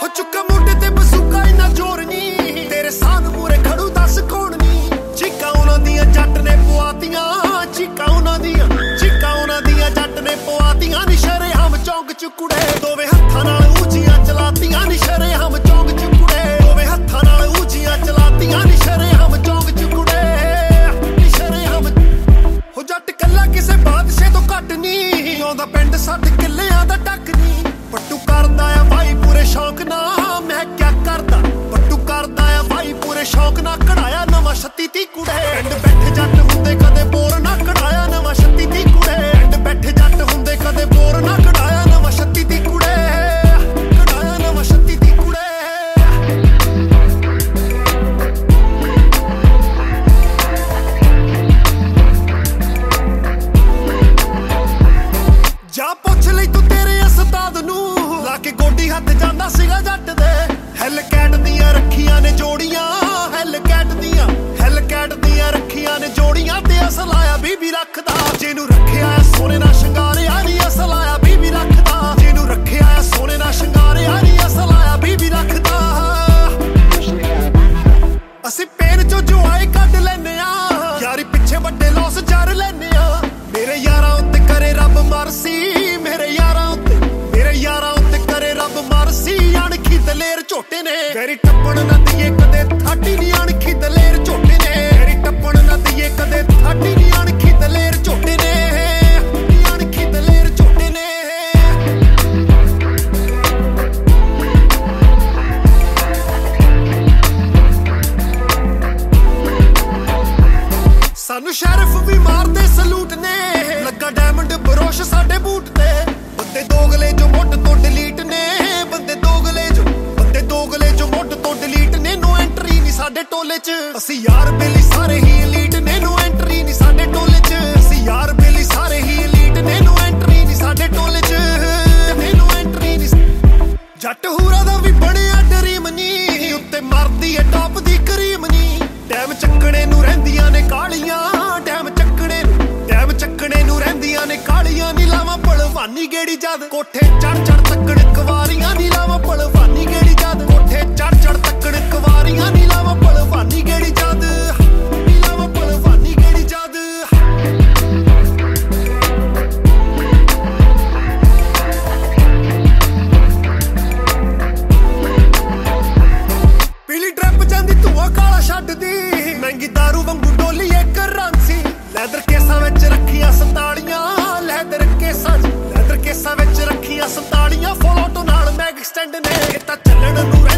ਹੋ ਚੁੱਕਾ ਮੁੰਡੇ ਤੇ ਬਜ਼ੂਕਾ ਇੰਨਾ ਜ਼ੋਰ ਨੀ, ਤੇਰੇ ਸਾਨ ਮੂਰੇ ਖੜੂ ਦੱਸ ਕੌਣ ਨੀ। ਚੀਕਾਂ ਉਹਨਾਂ ਦੀਆਂ ਜੱਟ ਨੇ ਪਵਾਤੀਆਂ, ਚੀਕਾਂ ਉਹਨਾਂ ਦੀਆਂ ਜੱਟ ਨੇ ਪਵਾਤੀਆਂ ਨੀ। ਸ਼ਰੇਆਮ ਚੌਂਕ ਚ ਕੁੜੇ ਦੋਵੇਂ ਹੱਥਾਂ ਨਾਲ ਉੱਚੀਆਂ ਚਲਾਤੀਆਂ ਨੀ। ਸ਼ਰੇਆਮ ਚੌਂਕ ਚ ਕੁੜੇ ਦੋਵੇਂ ਹੱਥਾਂ ਨਾਲ ਉੱਚੀਆਂ ਚਲਾਤੀਆਂ ਨੀ। ਸ਼ਰੇਆਮ ਚੌਂਕ ਚ ਕੁੜੇ ਨੀ। ਸ਼ਰੇਆਮ ਹੋ ਜੱਟ ਕੱਲਾ ਕਿਸੇ ਬਾਦਸ਼ਾਹ ਤੋਂ ਘੱਟ ਨੀ, ਆਉਂਦਾ ਪਿੰਡ 60 ਕਿੱਲਿਆਂ ਦਾ ਟੱਕ ਨੀ। ਪੱਟੂ ਕਰਦਾ ਆ ਭਾਈ ਪੂਰੇ ਸ਼ੌਕ ਨਾਲ, ਮੈਂ ਕਿਆ ਕਰਦਾ। ਪੱਟੂ ਕਰਦਾ ਆ ਭਾਈ ਪੂਰੇ ਸ਼ੌਕ ਨਾਲ, ਕਢਾਇਆ ਨਵਾਂ 36 30 ਕੁੜੇ। ਪਿੰਡ ਬੈਠੇ ਜੱਟ ਹੁੰਦੇ ਕਦੇ ਬੋਰ ਨਾ ਕਢਾਇਆ ਨਵਾਂ 36 30 ਕੁੜੇ। ਪਿੰਡ ਬੈਠੇ ਜੱਟ ਹੁੰਦੇ ਕਦੇ ਬੋਰ ਨਾ ਕਢਾਇਆ ਨਵਾਂ 36 30 ਕੁੜੇ। ਕਢਾਇਆ ਨਵਾਂ 36 30 ਕੁੜੇ। ਜਾ ਪੁੱਛ ਲਈ ਤੂੰ ਤੇਰੇ ਉਸਤਾਦ ਨੂੰ, ਲਾ ਕੇ ਗੋਡੀ ਹੱਥ ਜਾਂਦਾ ਸੀਗਾ ਜੱਟ ਦੇ। ਹੈਲਕੈਟ ਦੀਆਂ ਰੱਖੀਆਂ ਨੇ ਜੋੜੀਆਂ, ਹੈਲਕੈਟ ਦੀਆਂ ਰੱਖੀਆਂ ਨੇ ਜੋੜੀਆਂ। ਤੇ ਅਸਲ ਆਇਆ ਬੀਬੀ ਰੱਖਦਾ, ਜਿਹਨੂੰ ਰੱਖਿਆ ਆ ਸੋਨੇ ਨਾਲ ਸ਼ਿੰਗਾਰਿਆ ਨੀ। ਅਸਲ ਆਇਆ ਬੀਬੀ ਰੱਖਦਾ, ਜਿਹਨੂੰ ਰੱਖਿਆ ਆ ਸੋਨੇ ਨਾਲ ਸ਼ਿੰਗਾਰਿਆ ਨੀ। ਅਸਲ ਆਇਆ ਬੀਬੀ ਰੱਖਦਾ। ਅਸੀਂ ਪੇਨ ਚੋਂ ਜੋ ਆਏ ਕੱਢ ਲੈਨੇ ਆ, ਯਾਰੀ ਪਿੱਛੇ ਵੱਡੇ ਲੋਸ ਜਰ ਲੈਨੇ ਆ। ਮੇਰੇ ਯਾਰਾਂ ਉੱਤੇ ਕਰੇ ਰੱਬ ਮਰਸੀ, ਮੇਰੇ ਯਾਰਾਂ ਉੱਤੇ ਕਰੇ ਰੱਬ ਮਰਸੀ। ਅਣਖੀ ਦਲੇਰ ਝੋਟੇ ਨੇ ਗੈਰੀ ਟੱਪਣ ਨਾ ਦਈਏ ਕਦੇ ਥਾਟੀ ਨੀ। ਅਣਖੀ ਦਲੇਰ ਝੋਟੇ ਨੇ ਗੈਰੀ ਟੱਪਣ ਨਾ ਦਈਏ ਕਦੇ ਥਾਟੀ ਨੀ। ਅਣਖੀ ਦਲੇਰ ਝੋਟੇ ਨੇ, ਅਣਖੀ ਦਲੇਰ ਝੋਟੇ ਨੇ। ਸਾਨੂੰ ਸ਼ੈਰਿਫ ਵੀ ਮਾਰਦੇ ਸਲੂਟ ਨੇ, ਲੱਗਾ ਡਾਇਮੰਡ ਬਰੋਸ਼ ਸਾਡੇ ਬੂਟ ਤੇ। ਬੰਦੇ ਦੋਗਲੇ ਜੋ ਮੁੱਢ ਤੋਂ ਡਿਲੀਟ ਨੇ, ਬੰਦੇ ਦੋਗਲੇ ਜੋ ਮੁੱਢ ਤੋਂ ਡਿਲੀਟ ਨੇ। ਨੋ ਐਂਟਰੀ ਨੀ ਸਾਡੇ ਟੋਲੇ ਚ, ਅਸੀਂ ਯਾਰ ਬੇਲੀ ਸਾਰੇ ਹੀ ਐਲੀਟ ਨੇ। ਨੋ ਐਂਟਰੀ ਨੀ ਸਾਡੇ ਟੋਲੇ ਚ, ਅਸੀਂ ਯਾਰ ਬੇਲੀ ਸਾਰੇ ਹੀ ਐਲੀਟ ਨੇ। ਨੋ ਐਂਟਰੀ ਨੀ ਸਾਡੇ ਟੋਲੇ ਚ, ਨੋ ਐਂਟਰੀ ਨੀ। ਜੱਟ ਹੂਰਾ ਦਾ ਵੀ ਬਣਿਆ ਡਰੀਮ ਨੀ, ਉੱਤੇ ਮਰਦੀ ਏ ਟੌਪ ਦੀ ਕਰੀਮ ਨੀ। ਟਾਈਮ ਚੱਕਣੇ ਨੂੰ ਰਹਿੰਦੀਆਂ ਨੇ ਕਾਲੀਆਂ, ਟਾਈਮ ਚੱਕਣੇ ਨੂੰ ਰਹਿੰਦੀਆਂ ਨੇ ਕਾਲੀਆਂ। ਨੀ ਲਾਵਾਂ ਭਲਵਾਨੀ ਗੇੜੀ ਜਦ ਕੋਠੇ ਚੜ ਤੱਕੜ ਕੁਵਾਰੀਆਂ। ਨੀ ਲਾਵਾਂ ਭਲਵਾਨੀ ਗੇੜੀ ਜਦ ਕੋਠੇ ਚੜ ਤੱਕੜ ਕੁਵਾਰੀਆਂ। ਨੀ ਲਾਵਾਂ ਭਲਵਾਨੀ ਗੇੜੀ ਜਦ, ਨੀ ਲਾਵਾਂ ਭਲਵਾਨੀ ਗੇੜੀ ਜਦ। ਪੀਲੀ ਟਰੈਪ ਜਾਂਦੀ ਧੂਆ ਕਾਲਾ ਛੱਡਦੀ, ਮਹਿੰਗੀ ਦਾਰੂ ਵਾਂਗੂ ਡੋਲੀ ਇੱਕ ਰਾਂਸੀ। ਲੈਦਰ ਕੇਸਾਂ ਵਿੱਚ ਰੱਖੀਆਂ 47, ਲੈਦਰ ਕੇਸਾਂ ਵਿੱਚ ਰੱਖੀਆਂ 47। ਫੋਲੋ ਤੋਂ ਨਾਲ ਮੈਗ ਸਟੈਂਡ ਨੇ, ਇਹ ਤਾਂ ਚੱਲਣ ਨੂੰ